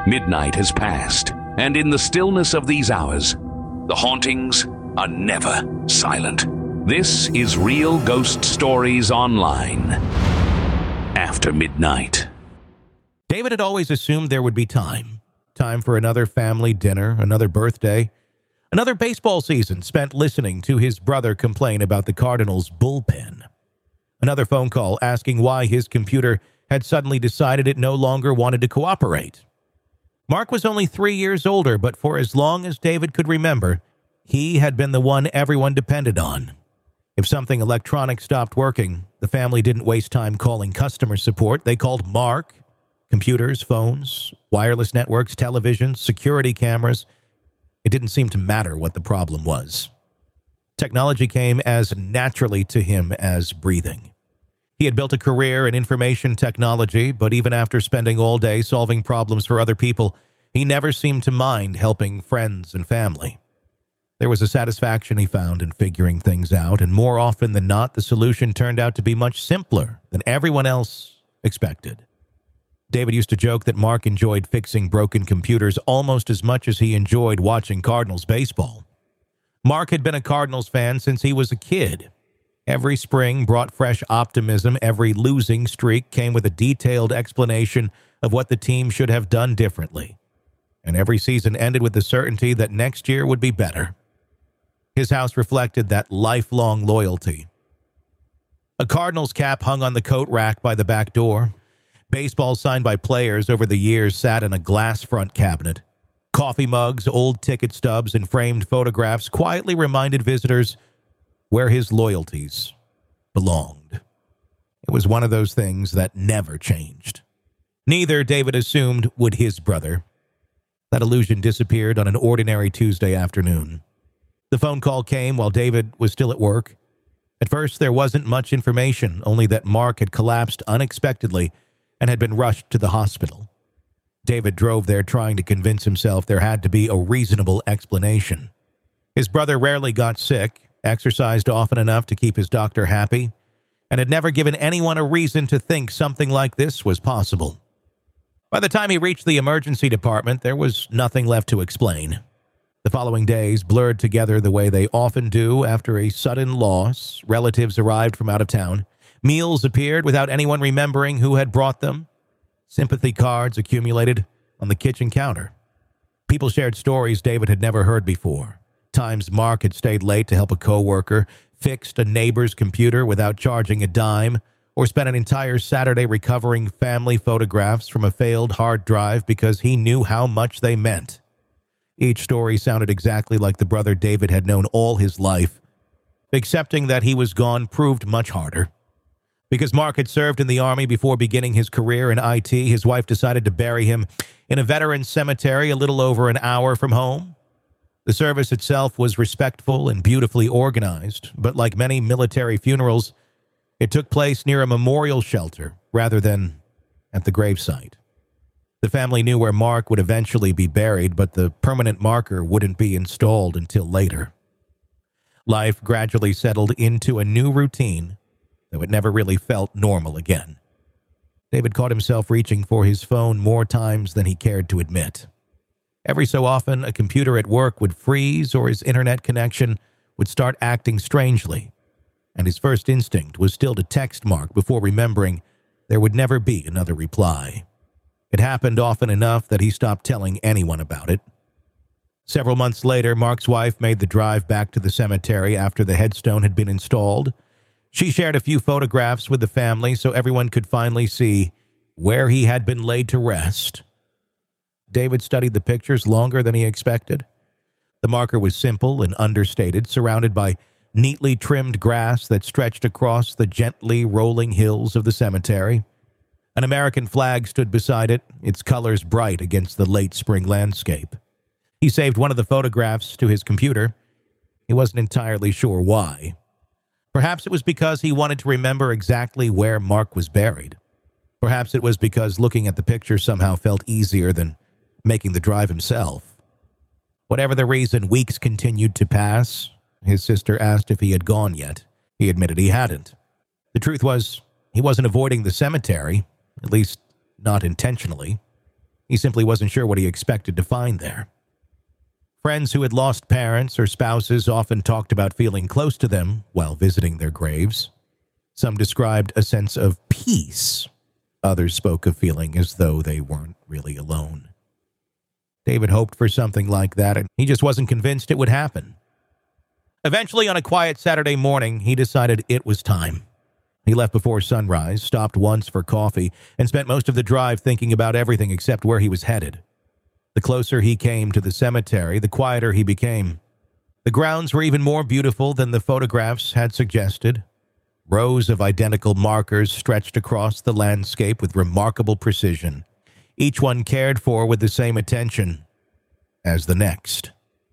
Midnight has passed, and in the stillness of these hours, the hauntings are never silent. This is Real Ghost Stories Online. After midnight. David had always assumed there would be time. Time for another family dinner, another birthday, another baseball season spent listening to his brother complain about the Cardinals' bullpen. Another phone call asking why his computer had suddenly decided it no longer wanted to cooperate. Mark was only 3 years older, but for as long as David could remember, he had been the one everyone depended on. If something electronic stopped working, the family didn't waste time calling customer support. They called Mark. Computers, phones, wireless networks, televisions, security cameras. It didn't seem to matter what the problem was. Technology came as naturally to him as breathing. He had built a career in information technology, but even after spending all day solving problems for other people, he never seemed to mind helping friends and family. There was a satisfaction he found in figuring things out, and more often than not, the solution turned out to be much simpler than everyone else expected. David used to joke that Mark enjoyed fixing broken computers almost as much as he enjoyed watching Cardinals baseball. Mark had been a Cardinals fan since he was a kid. Every spring brought fresh optimism. Every losing streak came with a detailed explanation of what the team should have done differently. And every season ended with the certainty that next year would be better. His house reflected that lifelong loyalty. A Cardinals cap hung on the coat rack by the back door. Baseball signed by players over the years sat in a glass front cabinet. Coffee mugs, old ticket stubs, and framed photographs quietly reminded visitors where his loyalties belonged. It was one of those things that never changed. Neither, David assumed, would his brother. That illusion disappeared on an ordinary Tuesday afternoon. The phone call came while David was still at work. At first, there wasn't much information, only that Mark had collapsed unexpectedly and had been rushed to the hospital. David drove there trying to convince himself there had to be a reasonable explanation. His brother rarely got sick, exercised often enough to keep his doctor happy, and had never given anyone a reason to think something like this was possible. By the time he reached the emergency department, there was nothing left to explain. The following days blurred together the way they often do after a sudden loss. Relatives arrived from out of town. Meals appeared without anyone remembering who had brought them. Sympathy cards accumulated on the kitchen counter. People shared stories David had never heard before. Times Mark had stayed late to help a coworker, fixed a neighbor's computer without charging a dime, or spent an entire Saturday recovering family photographs from a failed hard drive because he knew how much they meant. Each story sounded exactly like the brother David had known all his life. Accepting that he was gone proved much harder. Because Mark had served in the Army before beginning his career in IT, his wife decided to bury him in a veterans cemetery a little over an hour from home. The service itself was respectful and beautifully organized, but like many military funerals, it took place near a memorial shelter rather than at the gravesite. The family knew where Mark would eventually be buried, but the permanent marker wouldn't be installed until later. Life gradually settled into a new routine, though it never really felt normal again. David caught himself reaching for his phone more times than he cared to admit. Every so often, a computer at work would freeze or his internet connection would start acting strangely, and his first instinct was still to text Mark before remembering there would never be another reply. It happened often enough that he stopped telling anyone about it. Several months later, Mark's wife made the drive back to the cemetery after the headstone had been installed. She shared a few photographs with the family so everyone could finally see where he had been laid to rest. David studied the pictures longer than he expected. The marker was simple and understated, surrounded by neatly trimmed grass that stretched across the gently rolling hills of the cemetery. An American flag stood beside it, its colors bright against the late spring landscape. He saved one of the photographs to his computer. He wasn't entirely sure why. Perhaps it was because he wanted to remember exactly where Mark was buried. Perhaps it was because looking at the picture somehow felt easier than making the drive himself. Whatever the reason, weeks continued to pass. His sister asked if he had gone yet. He admitted he hadn't. The truth was, he wasn't avoiding the cemetery, at least not intentionally. He simply wasn't sure what he expected to find there. Friends who had lost parents or spouses often talked about feeling close to them while visiting their graves. Some described a sense of peace. Others spoke of feeling as though they weren't really alone. David hoped for something like that, and he just wasn't convinced it would happen. Eventually, on a quiet Saturday morning, he decided it was time. He left before sunrise, stopped once for coffee, and spent most of the drive thinking about everything except where he was headed. The closer he came to the cemetery, the quieter he became. The grounds were even more beautiful than the photographs had suggested. Rows of identical markers stretched across the landscape with remarkable precision, each one cared for with the same attention as the next.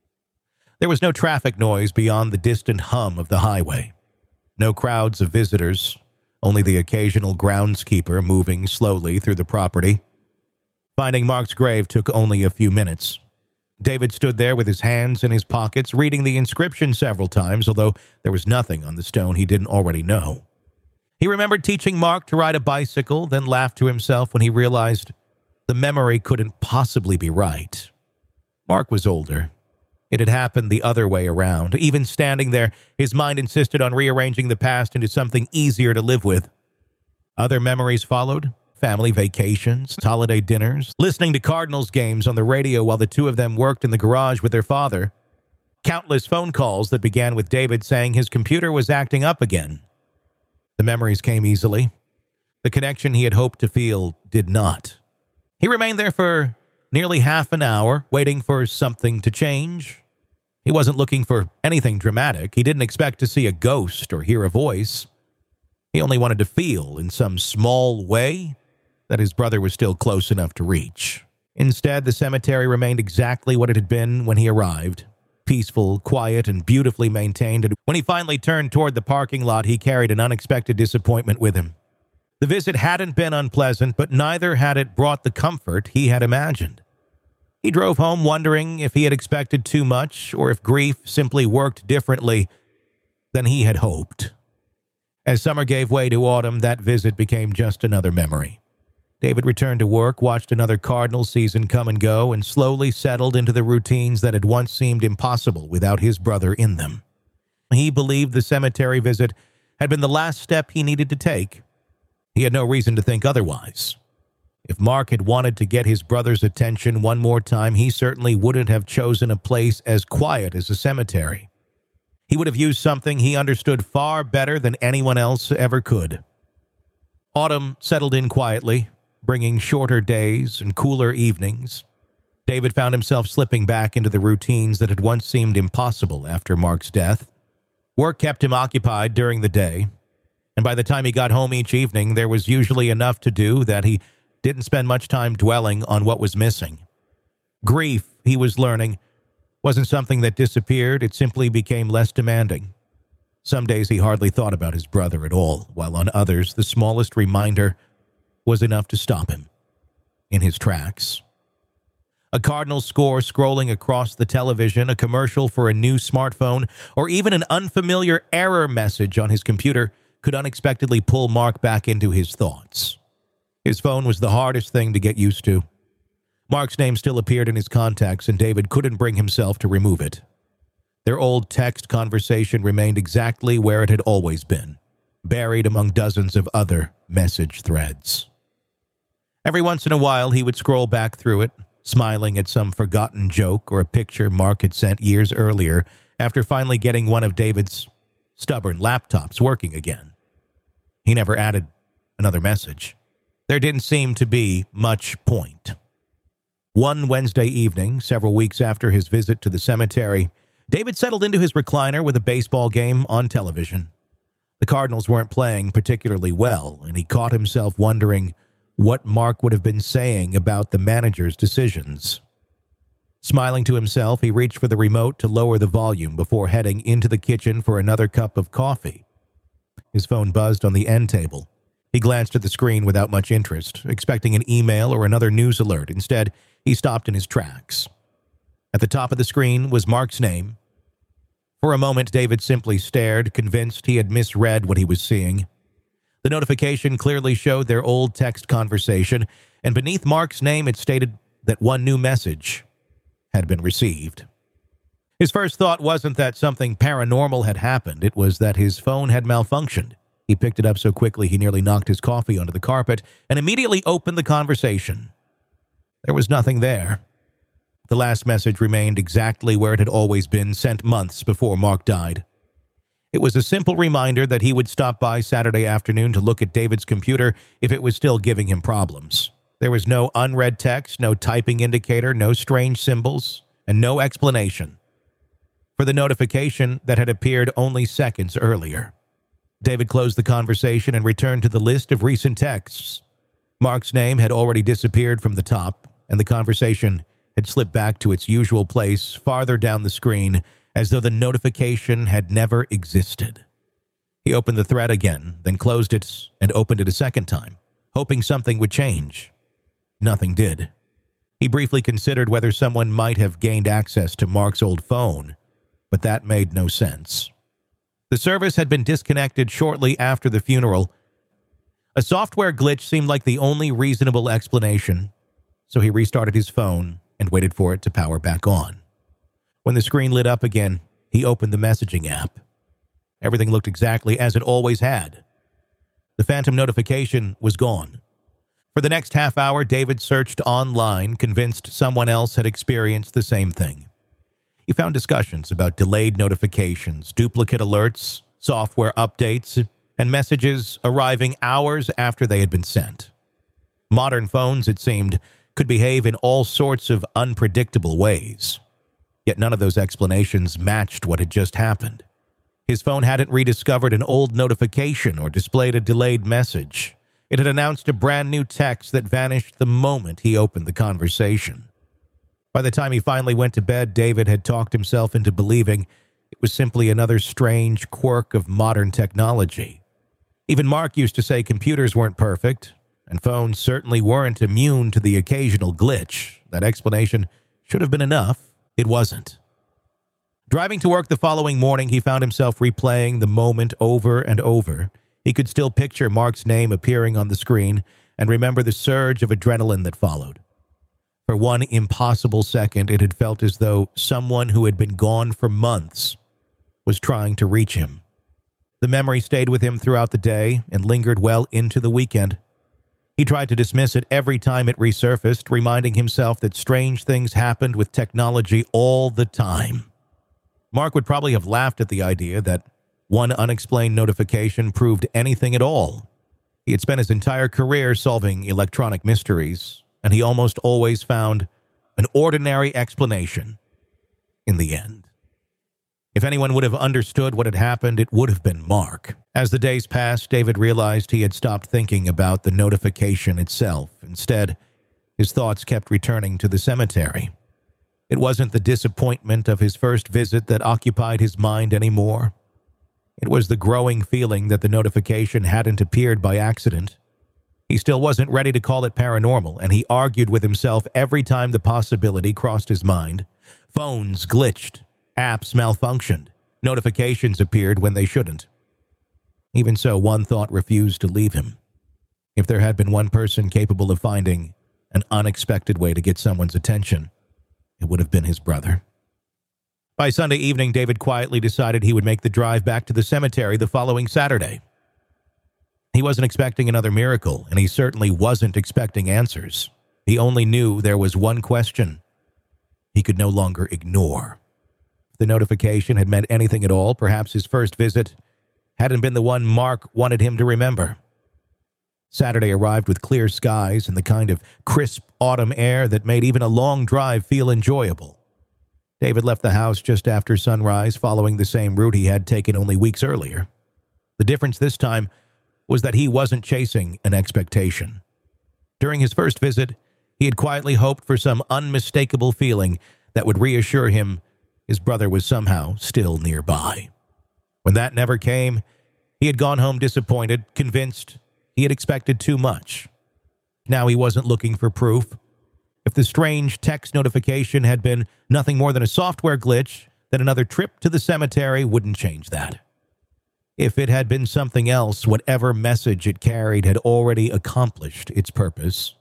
There was no traffic noise beyond the distant hum of the highway. No crowds of visitors, only the occasional groundskeeper moving slowly through the property. Finding Mark's grave took only a few minutes. David stood there with his hands in his pockets, reading the inscription several times, although there was nothing on the stone he didn't already know. He remembered teaching Mark to ride a bicycle, then laughed to himself when he realized the memory couldn't possibly be right. Mark was older. It had happened the other way around. Even standing there, his mind insisted on rearranging the past into something easier to live with. Other memories followed. Family vacations, holiday dinners, listening to Cardinals games on the radio while the two of them worked in the garage with their father. Countless phone calls that began with David saying his computer was acting up again. The memories came easily. The connection he had hoped to feel did not. He remained there for nearly half an hour, waiting for something to change. He wasn't looking for anything dramatic. He didn't expect to see a ghost or hear a voice. He only wanted to feel, in some small way, that his brother was still close enough to reach. Instead, the cemetery remained exactly what it had been when he arrived. Peaceful, quiet, and beautifully maintained. And when he finally turned toward the parking lot, he carried an unexpected disappointment with him. The visit hadn't been unpleasant, but neither had it brought the comfort he had imagined. He drove home wondering if he had expected too much or if grief simply worked differently than he had hoped. As summer gave way to autumn, that visit became just another memory. David returned to work, watched another Cardinals season come and go, and slowly settled into the routines that had once seemed impossible without his brother in them. He believed the cemetery visit had been the last step he needed to take. He had no reason to think otherwise. If Mark had wanted to get his brother's attention one more time, he certainly wouldn't have chosen a place as quiet as a cemetery. He would have used something he understood far better than anyone else ever could. Autumn settled in quietly, bringing shorter days and cooler evenings. David found himself slipping back into the routines that had once seemed impossible after Mark's death. Work kept him occupied during the day, and by the time he got home each evening, there was usually enough to do that he didn't spend much time dwelling on what was missing. Grief, he was learning, wasn't something that disappeared, it simply became less demanding. Some days he hardly thought about his brother at all, while on others, the smallest reminder was enough to stop him in his tracks. A Cardinals score scrolling across the television, a commercial for a new smartphone, or even an unfamiliar error message on his computer could unexpectedly pull Mark back into his thoughts. His phone was the hardest thing to get used to. Mark's name still appeared in his contacts, and David couldn't bring himself to remove it. Their old text conversation remained exactly where it had always been, buried among dozens of other message threads. Every once in a while, he would scroll back through it, smiling at some forgotten joke or a picture Mark had sent years earlier after finally getting one of David's stubborn laptops working again. He never added another message. There didn't seem to be much point. One Wednesday evening, several weeks after his visit to the cemetery, David settled into his recliner with a baseball game on television. The Cardinals weren't playing particularly well, and he caught himself wondering what Mark would have been saying about the manager's decisions. Smiling to himself, he reached for the remote to lower the volume before heading into the kitchen for another cup of coffee. His phone buzzed on the end table. He glanced at the screen without much interest, expecting an email or another news alert. Instead, he stopped in his tracks. At the top of the screen was Mark's name. For a moment, David simply stared, convinced he had misread what he was seeing. The notification clearly showed their old text conversation, and beneath Mark's name it stated that one new message had been received. His first thought wasn't that something paranormal had happened. It was that his phone had malfunctioned. He picked it up so quickly he nearly knocked his coffee onto the carpet and immediately opened the conversation. There was nothing there. The last message remained exactly where it had always been, sent months before Mark died. It was a simple reminder that he would stop by Saturday afternoon to look at David's computer if it was still giving him problems. There was no unread text, no typing indicator, no strange symbols, and no explanation for the notification that had appeared only seconds earlier. David closed the conversation and returned to the list of recent texts. Mark's name had already disappeared from the top, and the conversation had slipped back to its usual place farther down the screen, as though the notification had never existed. He opened the thread again, then closed it and opened it a second time, hoping something would change. Nothing did. He briefly considered whether someone might have gained access to Mark's old phone, but that made no sense. The service had been disconnected shortly after the funeral. A software glitch seemed like the only reasonable explanation, so he restarted his phone and waited for it to power back on. When the screen lit up again, he opened the messaging app. Everything looked exactly as it always had. The phantom notification was gone. For the next half hour, David searched online, convinced someone else had experienced the same thing. He found discussions about delayed notifications, duplicate alerts, software updates, and messages arriving hours after they had been sent. Modern phones, it seemed, could behave in all sorts of unpredictable ways. Yet none of those explanations matched what had just happened. His phone hadn't rediscovered an old notification or displayed a delayed message. It had announced a brand new text that vanished the moment he opened the conversation. By the time he finally went to bed, David had talked himself into believing it was simply another strange quirk of modern technology. Even Mark used to say computers weren't perfect, and phones certainly weren't immune to the occasional glitch. That explanation should have been enough. It wasn't. Driving to work the following morning, he found himself replaying the moment over and over. He could still picture Mark's name appearing on the screen and remember the surge of adrenaline that followed. For one impossible second, it had felt as though someone who had been gone for months was trying to reach him. The memory stayed with him throughout the day and lingered well into the weekend. He tried to dismiss it every time it resurfaced, reminding himself that strange things happened with technology all the time. Mark would probably have laughed at the idea that one unexplained notification proved anything at all. He had spent his entire career solving electronic mysteries, and he almost always found an ordinary explanation in the end. If anyone would have understood what had happened, it would have been Mark. As the days passed, David realized he had stopped thinking about the notification itself. Instead, his thoughts kept returning to the cemetery. It wasn't the disappointment of his first visit that occupied his mind anymore. It was the growing feeling that the notification hadn't appeared by accident. He still wasn't ready to call it paranormal, and he argued with himself every time the possibility crossed his mind. Phones glitched, apps malfunctioned, notifications appeared when they shouldn't. Even so, one thought refused to leave him. If there had been one person capable of finding an unexpected way to get someone's attention, it would have been his brother. By Sunday evening, David quietly decided he would make the drive back to the cemetery the following Saturday. He wasn't expecting another miracle, and he certainly wasn't expecting answers. He only knew there was one question he could no longer ignore. If the notification had meant anything at all, perhaps his first visit hadn't been the one Mark wanted him to remember. Saturday arrived with clear skies and the kind of crisp autumn air that made even a long drive feel enjoyable. David left the house just after sunrise, following the same route he had taken only weeks earlier. The difference this time was that he wasn't chasing an expectation. During his first visit, he had quietly hoped for some unmistakable feeling that would reassure him his brother was somehow still nearby. When that never came, he had gone home disappointed, convinced he had expected too much. Now he wasn't looking for proof. If the strange text notification had been nothing more than a software glitch, then another trip to the cemetery wouldn't change that. If it had been something else, whatever message it carried had already accomplished its purpose.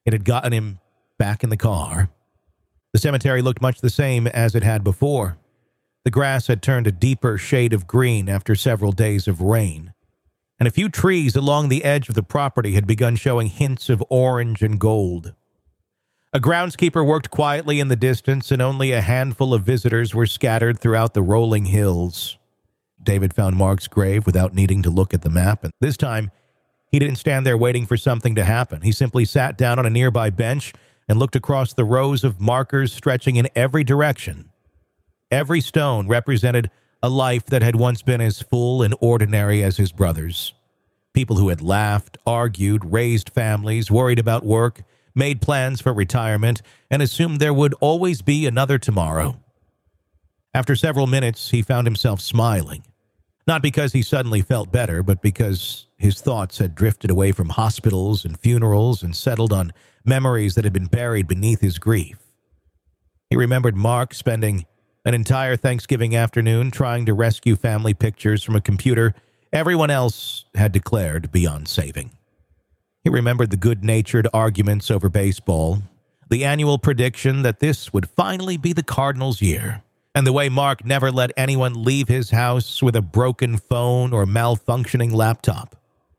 It had gotten him back in the car. The cemetery looked much the same as it had before. The grass had turned a deeper shade of green after several days of rain, and a few trees along the edge of the property had begun showing hints of orange and gold. A groundskeeper worked quietly in the distance, and only a handful of visitors were scattered throughout the rolling hills. David found Mark's grave without needing to look at the map, and this time, he didn't stand there waiting for something to happen. He simply sat down on a nearby bench and looked across the rows of markers stretching in every direction. Every stone represented a life that had once been as full and ordinary as his brother's. People who had laughed, argued, raised families, worried about work, made plans for retirement, and assumed there would always be another tomorrow. After several minutes, he found himself smiling. Not because he suddenly felt better, but because his thoughts had drifted away from hospitals and funerals and settled on memories that had been buried beneath his grief. He remembered Mark spending an entire Thanksgiving afternoon trying to rescue family pictures from a computer everyone else had declared beyond saving. He remembered the good-natured arguments over baseball, the annual prediction that this would finally be the Cardinals' year, and the way Mark never let anyone leave his house with a broken phone or malfunctioning laptop.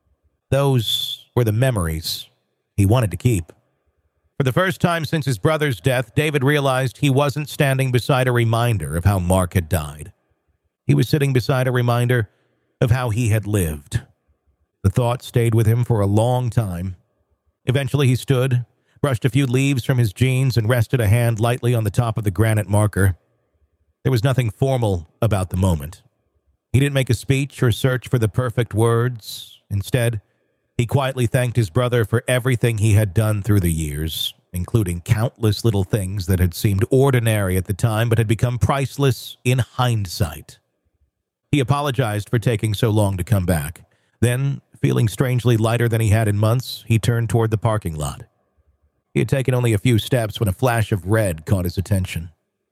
Those were the memories he wanted to keep. For the first time since his brother's death, David realized he wasn't standing beside a reminder of how Mark had died. He was sitting beside a reminder of how he had lived. The thought stayed with him for a long time. Eventually he stood, brushed a few leaves from his jeans, and rested a hand lightly on the top of the granite marker. There was nothing formal about the moment. He didn't make a speech or search for the perfect words. Instead, he quietly thanked his brother for everything he had done through the years, including countless little things that had seemed ordinary at the time but had become priceless in hindsight. He apologized for taking so long to come back. Then, feeling strangely lighter than he had in months, he turned toward the parking lot. He had taken only a few steps when a flash of red caught his attention.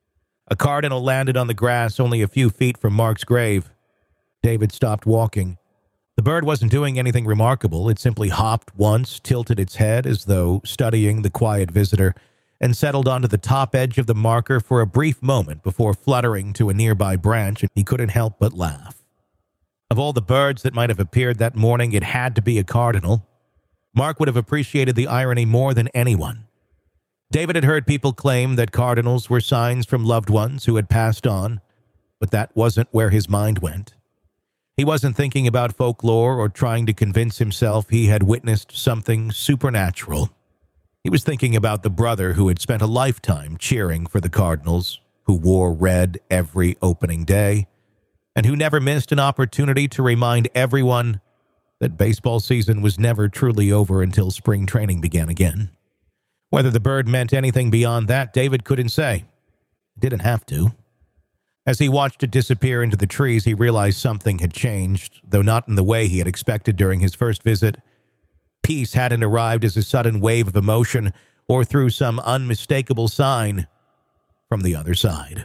A cardinal landed on the grass only a few feet from Mark's grave. David stopped walking. The bird wasn't doing anything remarkable. It simply hopped once, tilted its head as though studying the quiet visitor, and settled onto the top edge of the marker for a brief moment before fluttering to a nearby branch, and he couldn't help but laugh. Of all the birds that might have appeared that morning, it had to be a cardinal. Mark would have appreciated the irony more than anyone. David had heard people claim that cardinals were signs from loved ones who had passed on, but that wasn't where his mind went. He wasn't thinking about folklore or trying to convince himself he had witnessed something supernatural. He was thinking about the brother who had spent a lifetime cheering for the Cardinals, who wore red every opening day, and who never missed an opportunity to remind everyone that baseball season was never truly over until spring training began again. Whether the bird meant anything beyond that, David couldn't say. He didn't have to. As he watched it disappear into the trees, he realized something had changed, though not in the way he had expected during his first visit. Peace hadn't arrived as a sudden wave of emotion or through some unmistakable sign from the other side.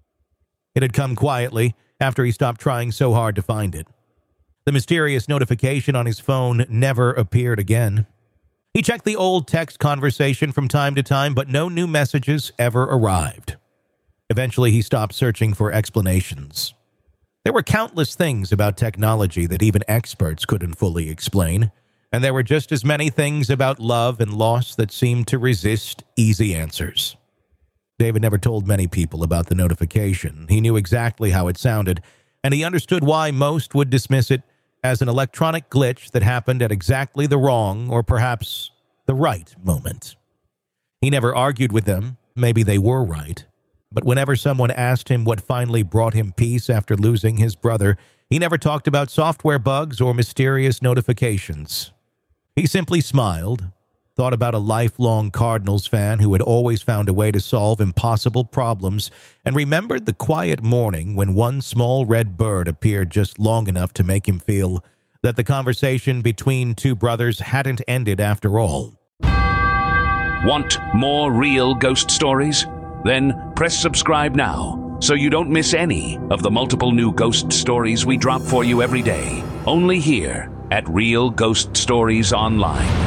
It had come quietly after he stopped trying so hard to find it. The mysterious notification on his phone never appeared again. He checked the old text conversation from time to time, but no new messages ever arrived. Eventually, he stopped searching for explanations. There were countless things about technology that even experts couldn't fully explain, and there were just as many things about love and loss that seemed to resist easy answers. David never told many people about the notification. He knew exactly how it sounded, and he understood why most would dismiss it as an electronic glitch that happened at exactly the wrong, or perhaps the right, moment. He never argued with them. Maybe they were right. But whenever someone asked him what finally brought him peace after losing his brother, he never talked about software bugs or mysterious notifications. He simply smiled, thought about a lifelong Cardinals fan who had always found a way to solve impossible problems, and remembered the quiet morning when one small red bird appeared just long enough to make him feel that the conversation between two brothers hadn't ended after all. Want more real ghost stories? Then press subscribe now so you don't miss any of the multiple new ghost stories we drop for you every day, only here at Real Ghost Stories Online.